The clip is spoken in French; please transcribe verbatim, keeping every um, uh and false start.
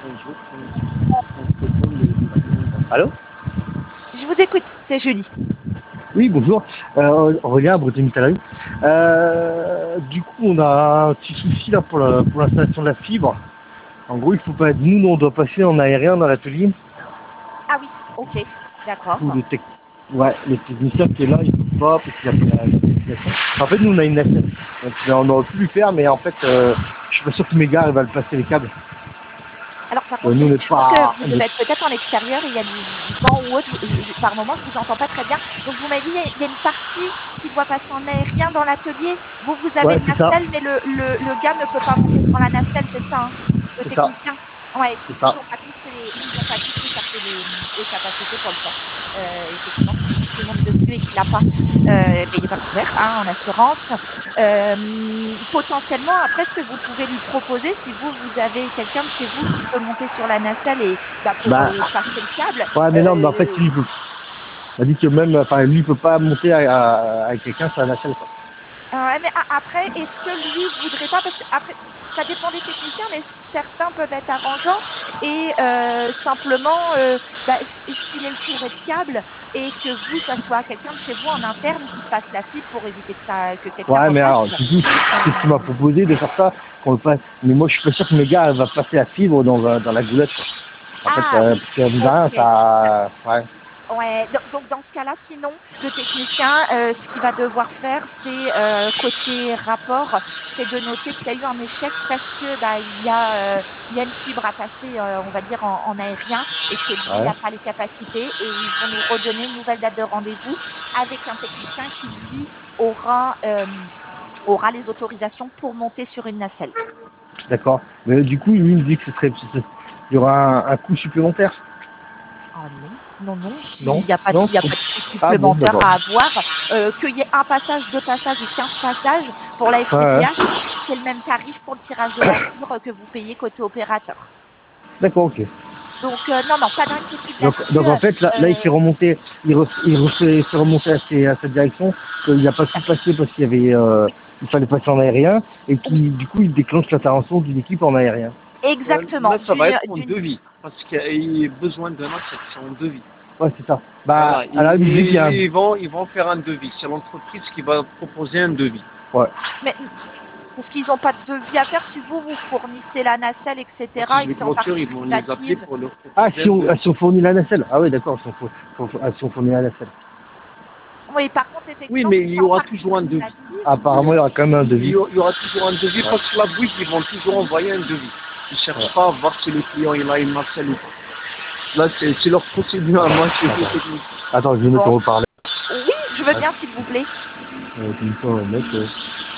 Allô? Je vous écoute, c'est Julie. Oui, bonjour. Euh, Aurélien, Bretonne Métallerie. Euh, du coup, on a un petit souci là pour la- pour l'installation de la fibre. En gros, il faut pas, nous, on doit passer en aérien dans l'atelier. Ah oui, ok, d'accord. Ou le tec- ouais, le technicien qui est là, il peut pas parce qu'il a fait la certification. En fait, nous, on a une nacelle. Donc, on aurait pu le faire, mais en fait, euh, je suis pas sûr que mes gars, ils veulent passer les câbles. Alors par Euh, contre, nous, on n'est je pense que pas, vous on devez est- être peut-être en extérieur, il y a du vent ou autre. Je- je- par moment, je vous entends pas très bien. Donc vous m'avez dit, il y a il y a une partie qui doit passer en aérien dans l'atelier. Vous, vous avez ouais, une c'est ça, nacelle, mais le, le, le gars ne peut pas monter sur la nacelle, c'est ça, hein, le c'est ça, technicien. Ouais, c'est ils ça. ont pas tous les, ils ont pas tous les, cap- les, les capacités pour le faire. Euh, effectivement, si quelqu'un qui monte dessus et qui l'a pas, euh, ben, il n'est pas couvert hein, en assurance. Euh, potentiellement, après, ce que vous pouvez lui proposer, si vous, vous avez quelqu'un de chez vous qui peut monter sur la nacelle et bah, pour Bah, euh, passer le câble, ouais, mais non, mais en fait, euh, il peut. Il a dit que même, enfin, lui, il peut pas monter à- à- avec quelqu'un sur la nacelle, quoi. ouais, mais a- après, est-ce que lui voudrait pas, parce que après, ça dépend des techniciens, mais certains peuvent être arrangeants et euh, simplement euh, bah, f- filer le curé de câble et que vous, ça soit quelqu'un de chez vous en interne qui passe la fibre pour éviter que ça, que quelqu'un Ouais, mais alors, repasse. du coup, c'est ce qu'il m'a Euh, proposé de faire ça, qu'on le fasse. Mais moi, je suis pas sûr que mes gars, elle va passer la fibre dans, la- dans la goulette, quoi. En fait, ah euh, oui, parce que, mine de rien, ok. ça, ouais, Ouais, do- donc dans ce cas-là, sinon, le technicien, euh, ce qu'il va devoir faire, c'est euh, côté rapport, c'est de noter qu'il y a eu un échec parce que bah il y a euh, il y a une fibre à passer, euh, on va dire en, en aérien, et que lui ouais, n'a pas les capacités, et ils vont nous redonner une nouvelle date de rendez-vous avec un technicien qui lui aura euh, aura les autorisations pour monter sur une nacelle. d'accord. Mais du coup, lui, il me dit que ce serait, ce- il y aura un, un coût supplémentaire. Ah non, non, non, Non? s'il n'y a pas, Non? il y a pas de coût Ah bon, supplémentaire d'accord. à avoir, euh, qu'il y ait un passage, deux passages ou quinze passages pour la Ouais, ouais. F T T H, c'est le même tarif pour le tirage de la fibre que vous payez côté opérateur. D'accord, ok. Donc euh, non, non, pas d'inquiétude Donc, là-dessus. donc en fait, là, là, il fait Euh, remonter, il, ref- il refait, il fait remonter à, ses- à cette direction, qu'il n'a pas pu passer parce qu'il y avait, euh, il fallait passer en aérien, et qui, oui, du coup, il déclenche l'intervention d'une équipe en aérien. Euh, exactement. là, ça va D'une, être en d'une, devis, parce qu'il y a besoin d'un accès, c'est en devis. Ouais, c'est ça. Bah, Voilà, à la musique, il y a un... ils, ils vont, ils vont faire un devis. C'est l'entreprise qui va proposer un devis. Ouais. mais parce qu'ils n'ont pas de devis à faire si vous vous fournissez la nacelle, Moi, et cetera. si je Et vais c'est en clôture, ils vont les appeler participative. pour leur Ah, proposer si un on, ah, devis. si on fournit la nacelle. Ah oui, d'accord, si on, four- si on- ah, si on fournit la nacelle. Oui, par contre, Oui, effectivement, mais si il c'est y en aura toujours un devis. participative. Apparemment, il y aura quand même un Il y devis. aura il y aura toujours un devis Ouais. parce que la bouille, ils vont toujours envoyer un devis. Ils ne Ouais. cherchent pas à voir si le client il a une nacelle ou pas. Là, c'est c'est leur procédure à moi, c'est Attends, technique. Attends, je vais mettre Bon, en haut-parleur. oui, je veux Ouais. bien, s'il vous plaît. Euh, comme ça, on va mettre, euh,